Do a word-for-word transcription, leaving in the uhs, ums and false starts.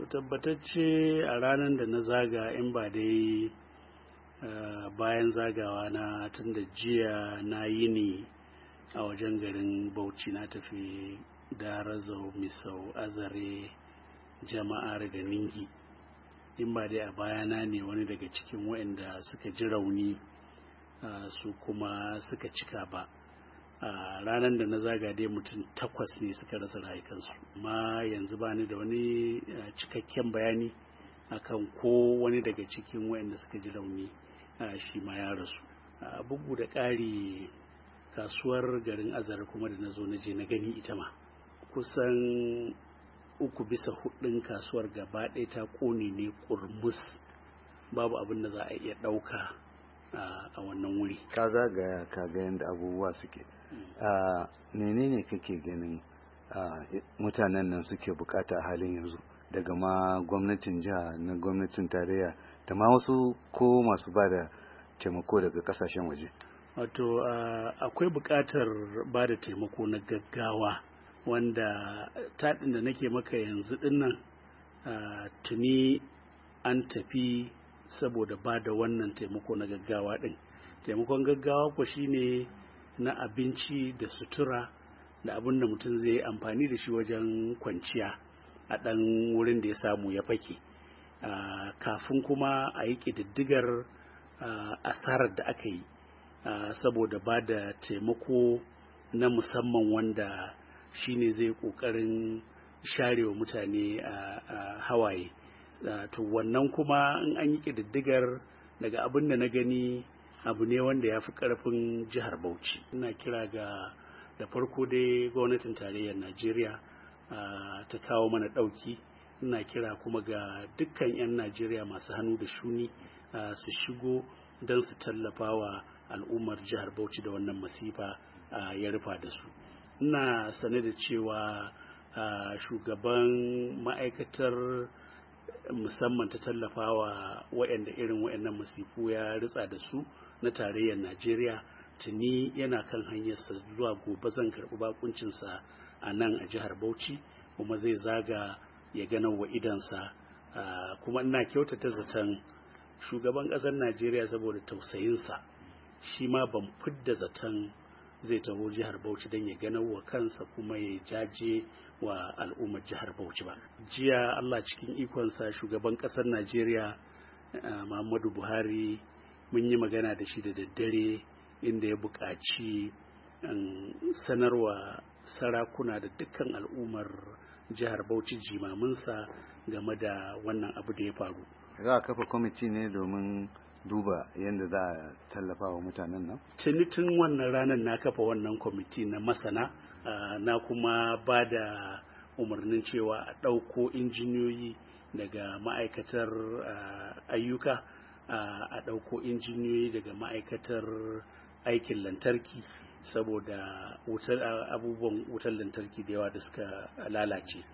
tabbatacce a ranar da na zaga in ba dai uh, bayan zagawa na tun da jiya na yi ne a wajen garin Bauchi, na tafi Darazau, Misau, Azare, Jama'ar da Ningi. In ba dai a bayana ne wani daga cikin waɗanda suka ji rauni uh, su kuma suka cika ba. a uh, ranar da na zaga dai mutum takwas ne suka rasa rayukansu, amma yanzu ba ni da wani uh, cikakken bayani akan ko wani daga cikin waɗanda suka ji rauni uh, shi ma ya rasu. uh, bugu da ƙari, kasuwar garin Azare kuma da na zo na je na gani ita ma kusan uku bisa hudun kasuwar gaba ɗaya ta ƙone ne ƙurmus, babu abin da za a iya ɗauka a wannan wuri. Ka zagaya ka ga yadda abubuwa suke, menene kake ganin mutanen nan suke bukata a halin yanzu daga ma gwamnatin jiha, na gwamnatin tarayya da ma wasu ko masu ba da taimako daga kasashen waje? Wato akwai bukatar ba da taimako na gaggawa, wanda taɗin da nake maka yanzu dinnan tuni an tafi saboda ba da wannan taimako na gaggawa din. Taimakon gaggawa ko shine na abinci da sutura da abin da mutum zai yi amfani da shi wajen kwanciya a ɗan wurin da ya samu ya fake, kafin kuma a yi ƙididdigar asarar da aka yi saboda ba da taimako na musamman wanda shine zai ƙoƙarin sharewa mutane a hawaye. To wannan kuma in an yi ƙididdigar daga abin da na gani abu ne wanda ya fi ƙarfin jihar Bauchi. Ina kira ga da farko dai gwamnatin tarayyar Najeriya ta kawo mana ɗauki. Ina kira kuma ga dukkan 'yan Najeriya masu hannu da shuni su shigo don su tallafa wa al'ummar jihar Bauchi da wannan masifa ya rufa da su. Ina sane da cewa shugaban ma'aikatar musamman ta tallafawa waɗanda irin waɗannan masifu ya ritsa da su na tarayyar Najeriya tuni yana kan hanyarsa. Zuwa gobe zan karɓi bakuncinsa a nan a jihar Bauchi, kuma zai zaga ya gana wa idansa, kuma ina kyautata zaton shugaban ƙasar Najeriya saboda tausayinsa shi ma ban fidda zaton zai taho jihar Bauchi don ya gana wa kansa kuma ya jaje wa al'ummar jihar Bauchi ba. Jiya Allah cikin ikonsa shugaban ƙasar Najeriya Muhammadu Buhari mun yi magana da shi da daddare, inda ya buƙaci sanarwa sarakuna da dukkan al'ummar jihar Bauchi jimaminsa game da wannan abu da ya faru. Za a kafa kwamiti ne domin duba yadda za a tallafa wa mutanen nan? Tuni tun wannan ranar na kafa wannan kwamiti na masana, na kuma ba da umarnin cewa a ɗauko injiniyoyi daga ma'aikatar ayyuka, a ɗauko injiniyoyi daga ma'aikatar aikin lantarki, saboda abubuwan wutar lantarki da yawa da suka lalace.